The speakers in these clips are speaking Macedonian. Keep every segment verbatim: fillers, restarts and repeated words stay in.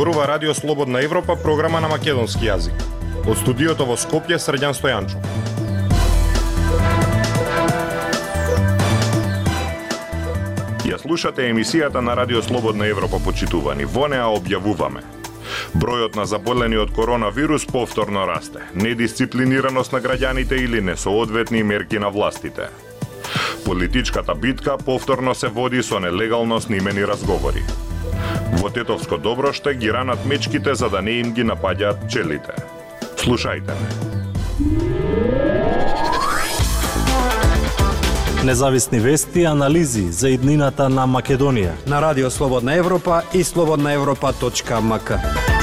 Зборува Радио Слободна Европа, програма на македонски јазик. Од студиото во Скопје, Срđan Стојанчо. Ја слушате емисијата на Радио Слободна Европа, почитувани. Во неа објавуваме: бројот на заболени од коронавирус повторно расте, недисциплинираност на граѓаните или несоодветни мерки на властите. Политичката битка повторно се води со нелегално снимени разговори. Во Тетовско Доброште ги ранат мечките за да не им ги напаѓаат пчелите. Слушајте ме. Независни вести и анализи за иднината на Македонија на Радио Слободна Европа и слободна европа точка ем ка.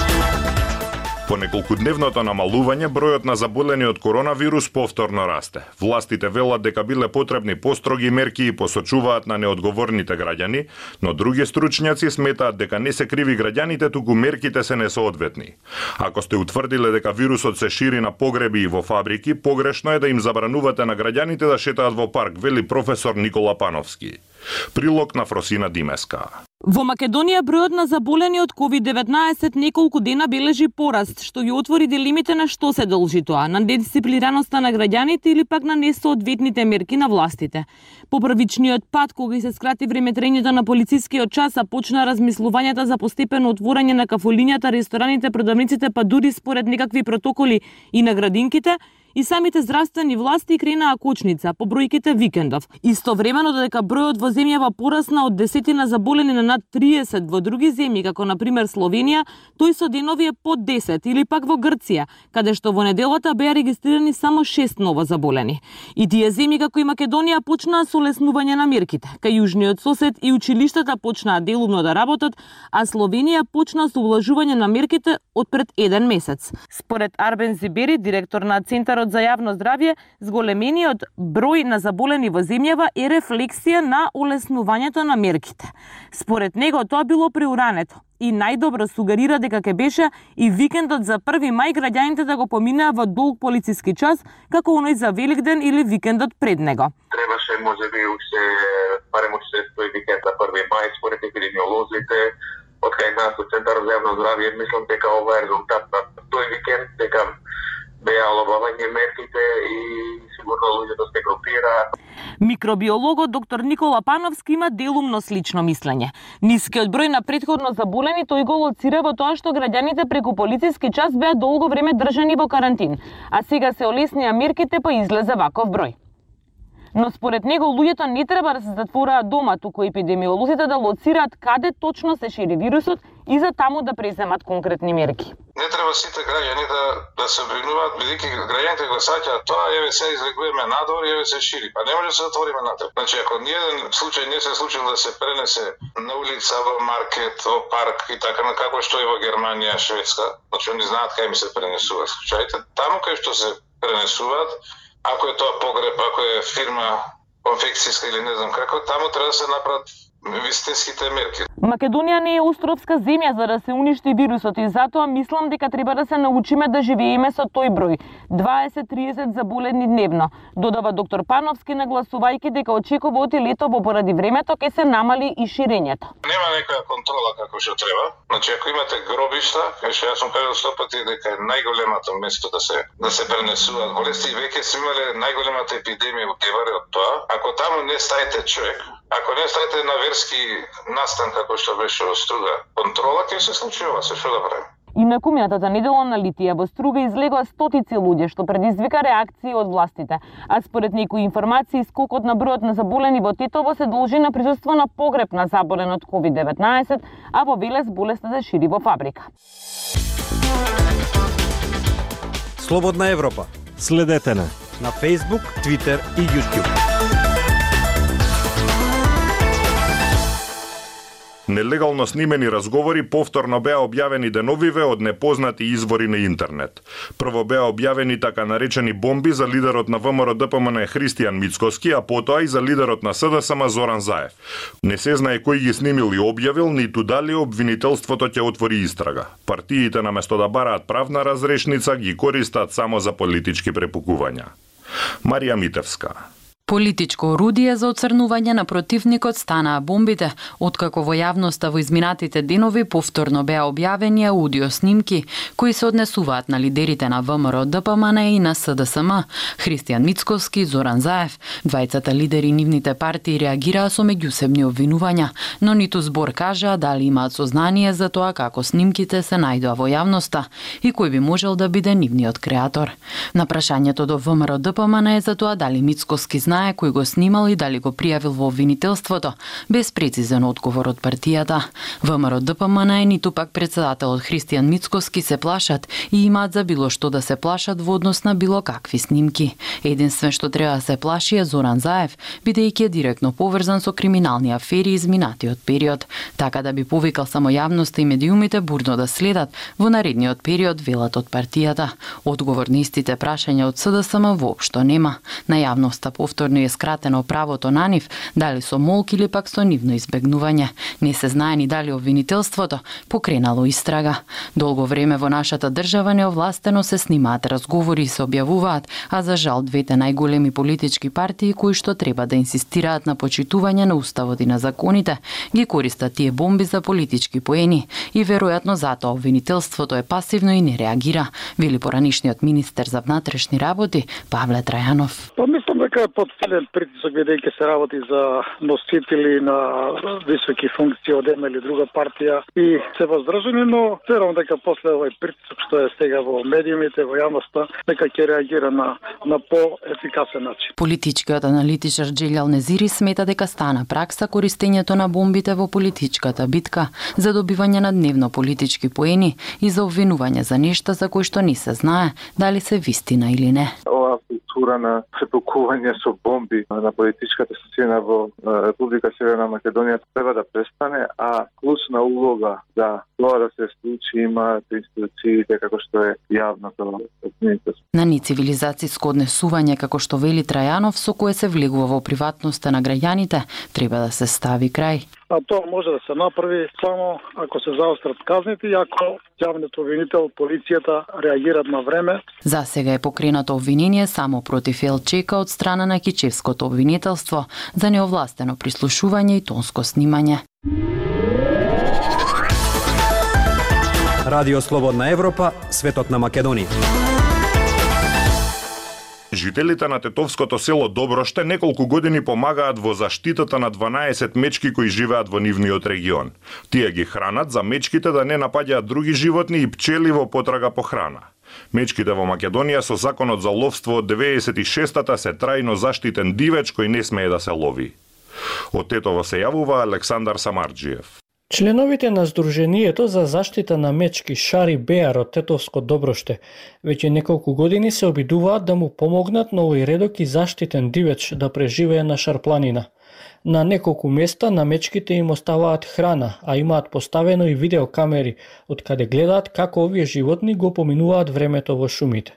По неколкудневното намалување, бројот на заболени од коронавирус повторно расте. Властите велат дека биле потребни построги мерки и посочуваат на неодговорните граѓани, но други стручњаци сметаат дека не се криви граѓаните, туку мерките се несоодветни. Ако сте утврдиле дека вирусот се шири на погреби и во фабрики, погрешно е да им забранувате на граѓаните да шетаат во парк, вели професор Никола Пановски. Прилог на Фросина Димеска. Во Македонија бројот на заболени од ковид деветнаесет неколку дена бележи пораст, што ги отвори дилемите на што се должи тоа, на недисциплинираноста на граѓаните или пак на несоодветните мерки на властите. По првичниот пат, кога се скрати времетрењето на полицискиот час, а почна размислувањата за постепено отворање на кафулињата, рестораните, продавниците, па дури според некакви протоколи и на градинките, и самите здравствени власти кренаа кочница по бројките викендов. Истовремено додека бројот во земјава порасна од десетина заболени на над триесет во други земји, како на пример Словенија, тој со денови е под десет, или пак во Грција, каде што во неделата беа регистрирани само шест ново заболени. И тие земји како и Македонија почнаа со леснување на мерките. Кај јужниот сосед и училиштата почнаа делумно да работат, а Словенија почна со улажување на мерките од пред еден месец. Според Арбен Зибери, директор на Центар за јавно здравје, зголемениот број на заболени во земјава е рефлексија на улеснувањето на мерките. Според него тоа било преурането и најдобро сугерира дека ќе беше и викендот за први мај граѓаните да го поминаа во долг полициски час, како оној за Великден или викендот пред него. Требаше можеби уште барем уште тој викенд за први мај според епидемиолозите од кај нас од Центарот за јавно здравје, мислам дека ова е резултат на тој викенд, дека беа олабавање мерките и сигурно луѓето се групираат. Микробиологот доктор Никола Пановски има делумно слично мислење. Нискиот број на претходно заболени тој го лоцира во тоа што граѓаните преку полициски час беа долго време држани во карантин, а сега се олеснија мерките па излезе ваков број. Но според него луѓето не треба да се затвораат дома, туку епидемиолозите да лоцираат каде точно се шири вирусот и за таму да преземат конкретни мерки. Не треба сите граѓани да да се бринуваат, бидејќи граѓаните го саќаат тоа, еве се излегуваме надвор и еве се шири. Па не може да се затвориме натаму. Значи ако ниеден случај не се случил да се пренесе на улица, во маркет, во парк и така на како што е во Германија, Шведска, значи они знаат кај ми се пренесуваат случаите. Таму кај што се пренесуваат, ако е тоа погреб, ако е фирма конфекцијска или не знам како, таму треба да се направат вистинските мерки. Македонија не е островска земја за да се уништи вирусот и затоа мислам дека треба да се научиме да живееме со тој број дваесет до триесет заболени дневно, додава доктор Пановски, нагласувајќи дека очекува оти летово поради времето ќе се намали и ширењето. Нема некоја контрола како што треба. Значи ако имате гробишта, кај што јас сум кажал сто пати дека е најголемото место да се да се пренесуваат болести и веќе сме имале најголемата епидемија во Геваре од тоа. Ако таму не ставите човек, ако не ставите на верски настан како што беше во Струга, контрола ќе се случи ова, се што да правим. И на кумината недела на Литија во Струга излегоа стотици луѓе, што предизвика реакции од властите. А според некои информации, скокот на бројот на заболени во Тетово се должи на присуство на погреб на заболен од ковид деветнаесет, а во Велес болеста се шири во фабрика. Слободна Европа. Следете на на Facebook, Twitter и YouTube. Нелегално снимени разговори повторно беа објавени деновиве од непознати извори на интернет. Прво беа објавени така наречени бомби за лидерот на ВМРО-ДПМН Христијан Мицкоски, а потоа и за лидерот на СДСМ Зоран Заев. Не се знае кој ги снимил и објавил, ниту дали обвинителството ќе отвори истрага. Партиите наместо да бараат правна разрешница ги користат само за политички препукувања. Марија Митевска. Политичко орудие за оцрнување на противникот станаа бомбите, откако во јавноста во изминатите денови повторно беа објавени аудио снимки кои се однесуваат на лидерите на ВМРО Д П М Н и на С Д С М, Христијан Мицкоски и Зоран Заев. Двајцата лидери нивните партии реагираа со меѓусебни обвинувања, но ниту збор кажаа дали имаат сознание за тоа како снимките се најдоа во јавноста и кој би можел да биде нивниот креатор. На прашањето до ВМРО Д П М Н е за тоа дали Мицкоски знае кој го снимал и дали го пријавил во обвинителството, без прецизен одговор од партијата. ВМРО Д П М Н ниту пак председателот Христијан Мицкоски се плашат и имаат за било што да се плашат во однос на било какви снимки. Единствен што треба да се плаши е Зоран Заев, бидејќи е директно поврзан со криминални афери изминатиот период, така да би повикал само јавноста и медиумите бурно да следат во наредниот период, велат од партијата. Одговор на истите прашања од С Д С М воопшто нема. На јавноста повторно е скратено правото на нив, дали со молк или пак со нивно избегнување. Не се знае ни дали обвинителството покренало истрага. Долго време во нашата држава неовластено се снимаат разговори и се објавуваат, а за жал двете најголеми политички партии кои што треба да инсистираат на почитување на уставот и на законите, ги користат тие бомби за политички поени и веројатно затоа обвинителството е пасивно и не реагира, вели поранишниот министер за внатрешни работи Павле Трајанов. Па мислам дека е под силен притисок, бидејќи се работи за носители на високи функции од една или друга партија и се воздржани, но верувам дека после овој притисок што е сега во медиумите, во јавноста, дека ќе реагира на на поефикасен начин. Политичкиот аналитичар Џелјал Незири смета дека стана пракса користењето на бомбите во политичката битка за добивање на дневно политички поени и за обвинување за нешта за кои што не се знае дали се вистина или не. Ова култура на препукување со бомби на политичката сцена во Република Северна Македонија треба да престане, а клучна улога да тоа да се случи има институциите како што е јавното обвинителство. На нецивилизацијско однесување, како што вели Трајанов, со кое се влегува во приватноста на граѓаните, треба да се стави крај. А тоа може да се направи само ако се заострат казните и ако јавниот обвинител, полицијата реагираат на време. За сега е покренато обвинение само против Елчека од страна на Кичевското обвинителство за неовластено прислушување и тонско снимање. Радио Слободна Европа, светот на Македонија. Жителите на тетовското село Доброште неколку години помагаат во заштитата на дванаесет мечки кои живеат во нивниот регион. Тие ги хранат за мечките да не напаѓаат други животни и пчели во потрага по храна. Мечките во Македонија со законот за ловство од деветдесет и шестата се трајно заштитен дивеч кој не смее да се лови. Од Тетово се јавува Александар Самарџиев. Членовите на Сдруженијето за заштита на мечки Шари Беар од Тетовско Доброште веќе неколку години се обидуваат да му помогнат на овој редок и заштитен дивеч да преживее на Шарпланина. На неколку места на мечките им оставаат храна, а имаат поставено и видеокамери, од каде гледаат како овие животни го поминуваат времето во шумите.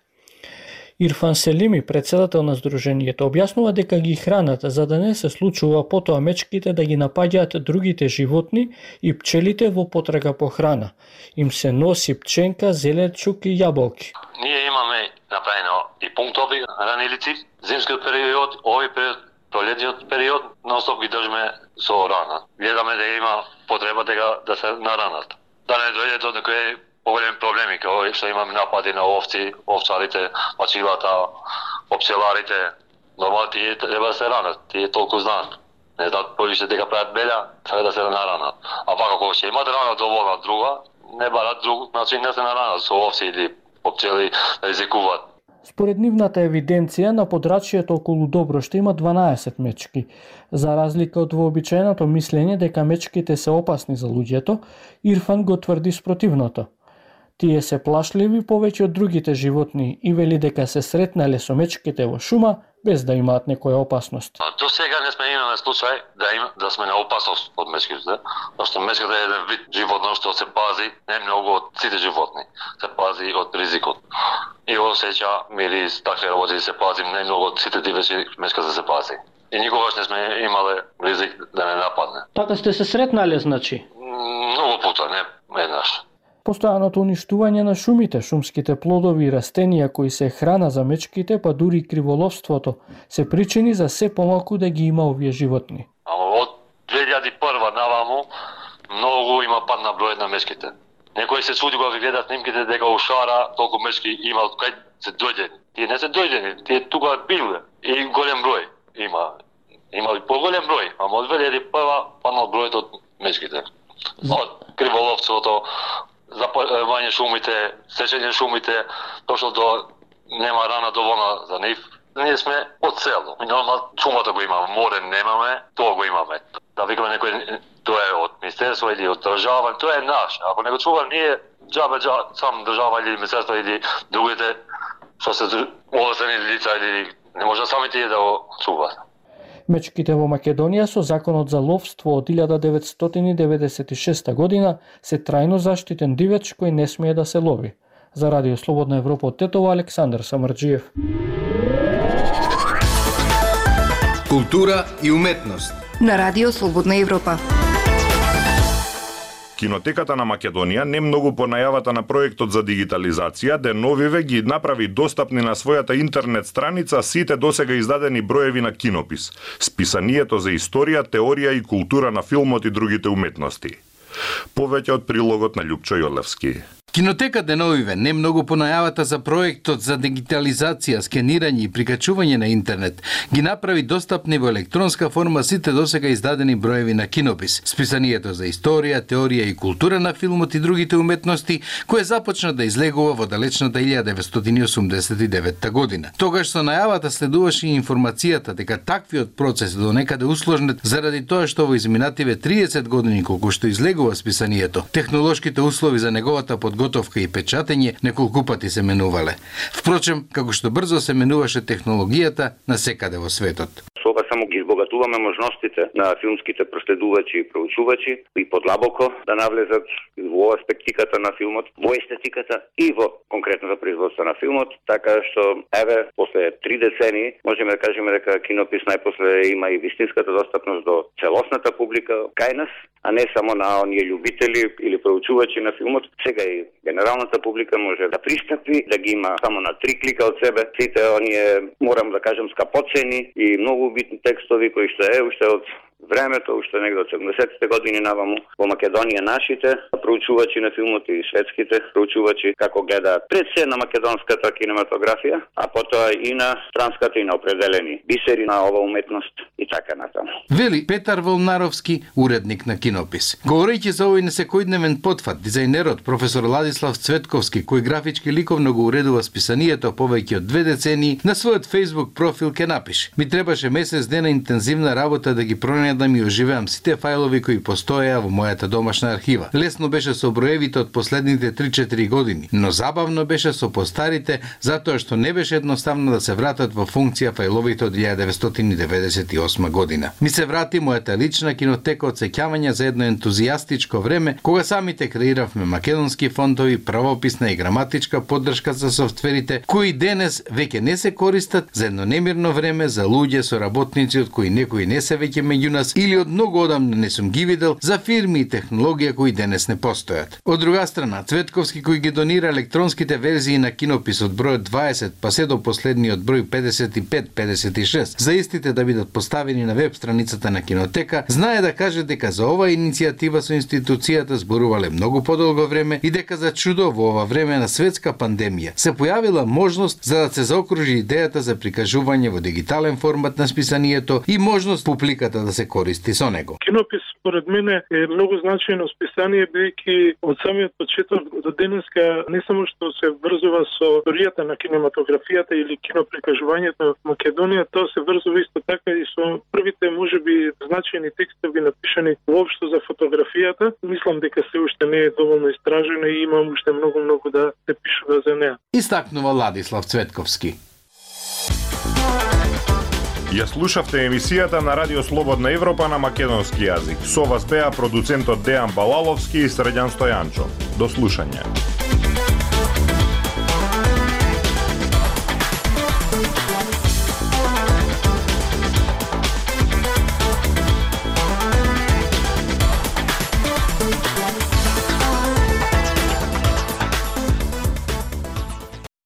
Ирфан Селими, председател на Сдруженијето, објаснува дека ги хранат за да не се случува потоа мечките да ги напаѓаат другите животни и пчелите во потрага по храна. Им се носи пченка, зеленчук и јаболки. Ние имаме направено и пунктови ранилици, зимскиот период, овој период, пролетниот период, нонстоп ги држиме со рана. Гледаме дека има потреба дека да се наранат. Да не дојде до некои поголеми проблеми, како што имаме напади на овци, овцарите, мачилата, опселарите. Нормално тие треба да се ранат, тие толку знаат. Не знаат повише дека прават белја, треба да се наранат. А пак ако ќе имат рана доволна друга, не барат друг начин да се наранат со овци или опцели да ризикуваат. Според нивната евиденција, на подрачјето околу Доброште има дванаесет мечки. За разлика од вообичаеното мислење дека мечките се опасни за луѓето, Ирфан го тврди спротивното. Тие се плашливи повеќе од другите животни и вели дека се сретнале со мечките во шума без да имаат некоја опасност. До сега не сме имале случај да има да сме на опасност од мечките, зашто мечката е еден вид животно што се пази не многу од сите животни, се пази од ризикот. И осеќа мирис, такви работи се пази не многу од сите дивечи, мечката се пази. И никогаш не сме имале ризик да не нападне. Така сте се сретнале, значи? Многу пута, не еднаш. Постојаното уништување на шумите, шумските плодови и растенија кои се храна за мечките, па дури криволовството, се причини за се помалку да ги има овие животни. Од две илјади и прва наваму многу има пад на бројот на мечките. Некој се чуди кога ги гледа снимките дека у Шара толку мечки има од кај се дојдени. Тие не се дојдени, тие тука биле. И голем број има. Има и поголем број, ама од две илјади и прва паднал бројот од мечките. Од криволовството, запалување шумите, сечење шумите, дошло до нема рана доволна за нив. Ние сме од село. Нормално шумата го имаме, море немаме, тоа го имаме. Да викаме некој тоа е од министерство или од држава, тоа е наш. Ако не го чува ние џабе џабе сам држава или министерство или другите што се овластени лица или не може сами тие да го чуваат. Мечките во Македонија со законот за ловство од илјада деветстотини деветдесет и шеста година се трајно заштитен дивеч кој не смее да се лови. За Радио Слободна Европа од Тетово, Александар Самарџиев. Култура и уметност на Радио Слободна Европа. Кинотеката на Македонија не многу по најавата на проектот за дигитализација деновиве ги направи достапни на својата интернет страница сите досега издадени броеви на кинопис, списанието за историја, теорија и култура на филмот и другите уметности. Повеќе од прилогот на Љупчо Јолевски. Кинотека деновиве не многу по најавата за проектот за дигитализација, скенирање и прикачување на интернет ги направи достапни во електронска форма сите досега издадени броеви на кинопис, списанието за историја, теорија и култура на филмот и другите уметности, кое започна да излегува во далечната илјада деветстотини осумдесет и девета година. Тогаш со најавата следуваше и информацијата дека таквиот процес е до некаде усложнет заради тоа што во изминативе триесет години колку што излегува списанието, технолошките услови за неговата подготовка готовка и печатење неколку пати се менувале. Впрочем, како што брзо се менуваше технологијата насекаде во светот. Со ова само ги избогатуваме можностите на филмските проследувачи и проучувачи и подлабоко да навлезат во аспектиката на филмот, во естетиката и во конкретното производство на филмот, така што еве после три децении можеме да кажеме дека кинопис најпосле има и вистинската достапност до целосната публика кај нас, а не само на оние љубители или проучувачи на филмот. Сега и генералната публика може да пристапи, да ги има само на три клика од себе. Сите оние, морам да кажем, скапоцени и многу битни текстови кои што е уште од времето, уште негде од седумдесетите години наваму во Македонија нашите проучувачи на филмот и шведските проучувачи како гледаат пред се на македонската кинематографија, а потоа и на странската и на определени бисери на ова уметност и така натаму. Вели Петар Волнаровски, уредник на Кинопис. Говорејќи за овој несекојдневен потфат, дизајнерот професор Ладислав Цветковски, кој графички ликовно го уредува списанието повеќе од две децении, на својот Facebook профил ке напише: "Ми требаше месец дена интензивна работа да ги пронејам да ми оживеам сите фајлови кои постоеа во мојата домашна архива. Лесно беше со броевите од последните три-четири години, но забавно беше со постарите, затоа што не беше едноставно да се вратат во функција фајловите од илјада деветстотини деветдесет и осма година. Ми се врати мојата лична кинотека од сеќавања за едно ентузијастичко време, кога самите креиравме македонски фондови, правописна и граматичка поддршка за софтверите, кои денес веќе не се користат за едно немирно време за луѓе со работници од кои некои не се веќе меѓу нас или од многу одамна не сум ги видел, за фирми и технологија кои денес не постојат. Од друга страна, Цветковски кој ги донира електронските верзии на Кинопис од број дваесет па се до последниот број педесет и пет педесет и шест, за истите да бидат поставени на веб страницата на Кинотека, знае да каже дека за оваа иницијатива со институцијата зборувале многу подолго време и дека за чудо во ова време на светска пандемија се појавила можност за да се заокружи идејата за прикажување во дигитален формат на списанието и можност публиката да се користи со него. Кинопис според мене е многу значајно списание, бидејќи од самиот почеток до денеска не само што се врзува со историјата на кинематографијата или киноприкажувањето в Македонија, тоа се врзува исто така и со првите можеби значајни текстови напишани воопшто за фотографијата. Мислам дека се уште не е доволно истражено и имам уште многу многу да се пишува за неа. Истакнува Ладислав Цветковски. Ја слушавте емисијата на Радио Слободна Европа на македонски јазик. Со вас беа продуцентот Дејан Балаловски и Средјан Стојанчо. До слушање.